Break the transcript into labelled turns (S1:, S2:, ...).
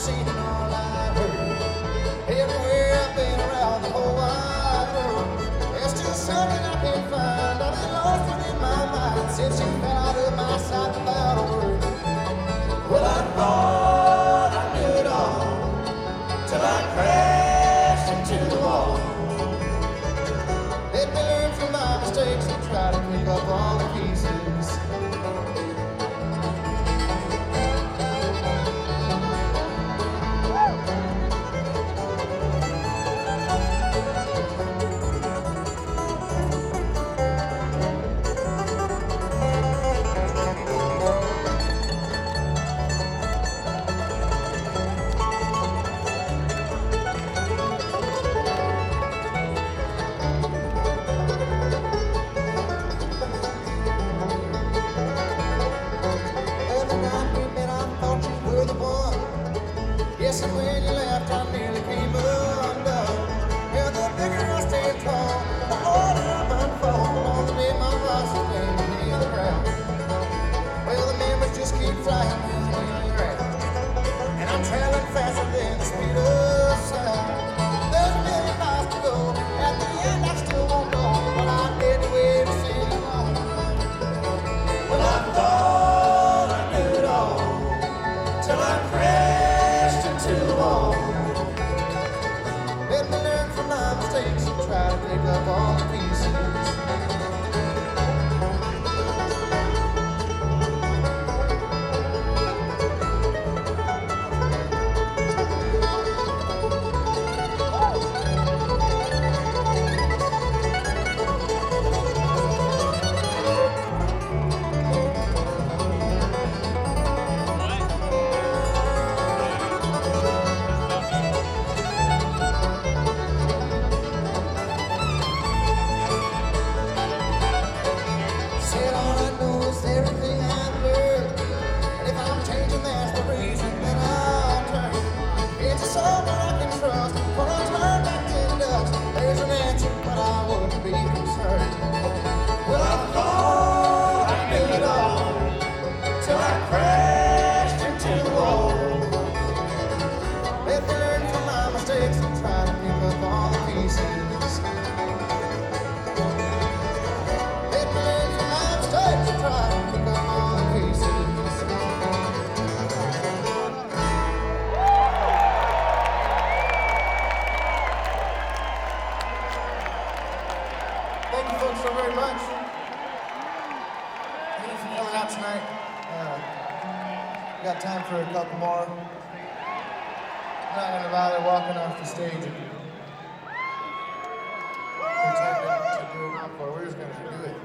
S1: seen and all I've heard. Everywhere I've been around the whole wide world, there's still something I can't find. I've been lost within my mind since you fell out of my sight without a word. Well, I thought I knew it all till I crashed into the wall. Let me learn from my mistakes and try to pick up all the pieces. Yes, and when you left, I nearly came undone. Well, the bigger I stand tall, the harder I unfold. On the day my boss is laying me in the ground, well, the memories just keep flying around, and I'm traveling faster than the speed of sound. There's a million miles to go. At the end, I still won't know what I did to wait to see you on. Well, I thought I knew it all till I crashed into the wall. Let me learn from my mistakes and try to pick up all the pieces. Said all I know is everything I've learned, and if I'm changing, that's the reason that I'll turn. It's a soul that I can trust, for I'll turn back to dust. There's an answer, but I wouldn't be concerned. Well, I thought I knew it all till I crashed into the wall. Let me learn from my mistakes and try to pick up all the pieces. Let me learn from my mistakes and try to pick up all the pieces. Thank you folks so very much. Thank you for coming out tonight. We got time for a couple more. I'm not gonna bother walking off the stage and pretending to do an encore. We're just gonna do it.